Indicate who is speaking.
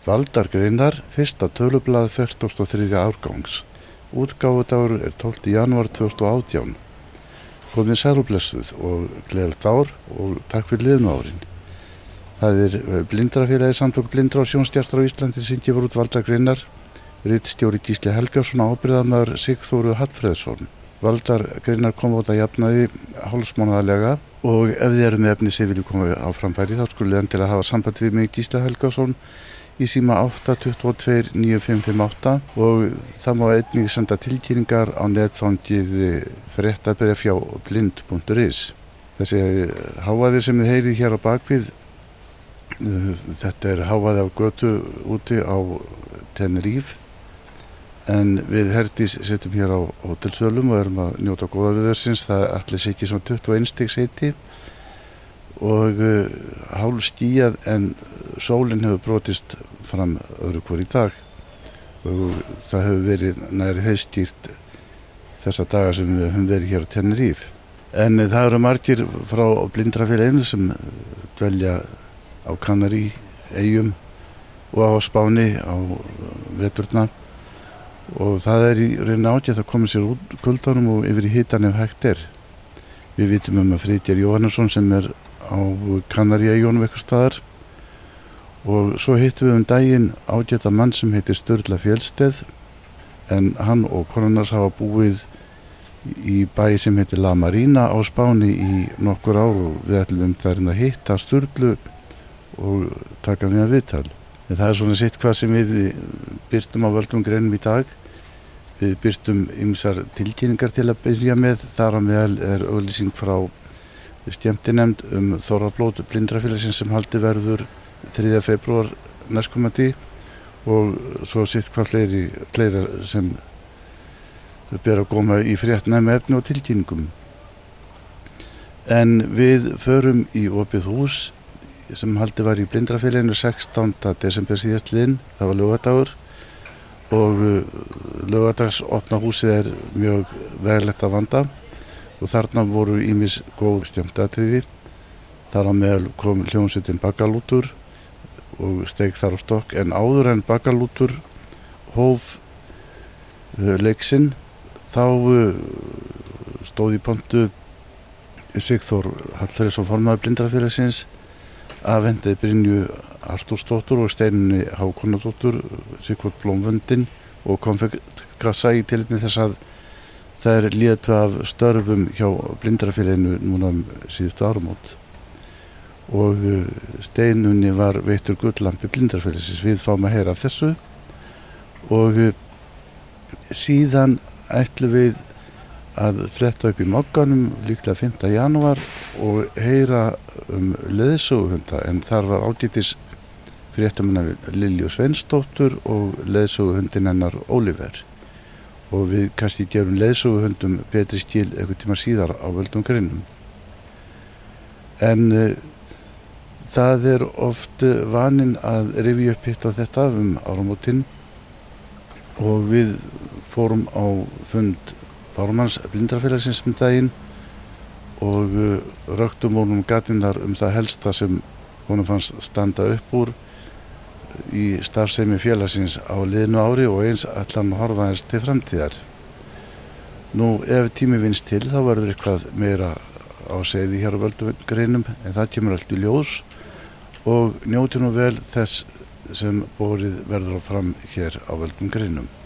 Speaker 1: Valdargreinar, fyrsta tölublað 43. árgangs. Útgáfudagur 12. janúar 2018. Komið sæl og blessuð og gleðilegt ár og takk fyrir liðnu árin. Það Blindrafélagið Samtök blindra og sjónskertra á Íslandi sem gefur út Valdargreinar, ritstjóri Gísli Helgason og ábyrgðarmaður Sigþóru Hallfreðsson. Valdargreinar koma út að jafnaði hálfsmánaðarlega og ef þið eru með efni sem vilja koma á framfæri þá skulið til að hafa samband við mig Gísli Helgason í síma 822 9558 og það má einnig senda tilkynningar á netfangið fréttabréf hjá blind.is. Þessi hávaði sem þið heyrið hér á bakvið, þetta hávaði af götu úti á Tenerife, en við Herdís sittum hér á hótelsölum og erum að njóta góða viðursins. Það ætli sé ekki svona 21 stigs hiti og hálf skýjað en sólin hefur brotist fram öðru hvor í dag og það hefur verið nær heiðskýrt þessa daga sem við höfum verið hér á Tenerife. En það eru margir frá Blindrafélaginu sem dvelja á Kanaríeyjum og á Spáni á veturna og það í rauninni ágætt að koma sér út kuldanum og yfir í hitan ef hægt er. Við vitum að Friðgeir Jóhannesson sem á Kanaríeyjunum eitthvað staðar og svo hittum við daginn ágæta mann sem heitir Sturla Fjellsteð en hann og konunars hafa búið í bæ sem heitir La Marina á Spáni í nokkur ár og við ætlum þarna að hitta Sturlu og taka við að viðtal. En það svona sitt hvað sem við birtum á völdum greinum í dag. Við birtum ýmsar tilkynningar til að byrja með. Þar á meðal auglýsing frá skemmtinefnd þorrablót Blindrafélagsins sem haldið verður 3. febrúar næstkomandi og svo sitt hvað fleira sem ber að koma í fréttnæmi efni og tilkynningum. En við förum í opið hús sem haldið var í Blindrafélaginu 16. desember síðastliðinn, það var laugadagur og laugadags opna húsið mjög veglegt að vanda og þarna voru ýmis góð skemmtiatriði. Þar á meðal kom hljómsveitin Baggalútur og steig þar á stokk en áður en Baggalútur hóf leiksinn þá stóð í pontu Sigþór Hallfreðsson formaður Blindrafélagsins afhendiði Brynju Artúrsdóttur og Steinunni Hákonardóttur Sigvald Blómvöndin og konfektkassa í tilefni þess að það létu af störfum hjá Blindrafélaginu núna síðustu áramót og Steinunni var veittur gulllampi Blindrafélagsins. Við fáum að heyra af þessu og síðan ætlum við að fletta upp í Mogganum líklega 5. janúar og heyra leiðsöguhunda en þar var ágætis fréttamanna Lilju Sveinsdóttur og leiðsöguhundin hennar Oliver og við kannski gerum leiðsöguhundum betri skil einhvern tíma síðar á völdum greinum. En það oft vaninn að rifja upp hitt á þetta áramótin og við fórum á fund formanns Blindrafélagsins daginn og röktum honum gatinnar það helsta sem honum fannst standa upp úr í starfsemi félagsins á liðnu ári og eins ætlan að horfa hans til framtíðar. Nú ef tími vinnst til þá verður eitthvað meira á seiði hér á völdum greinum en það kemur allt í ljós og njótum nú vel þess sem borið verður fram hér á völdum greinum.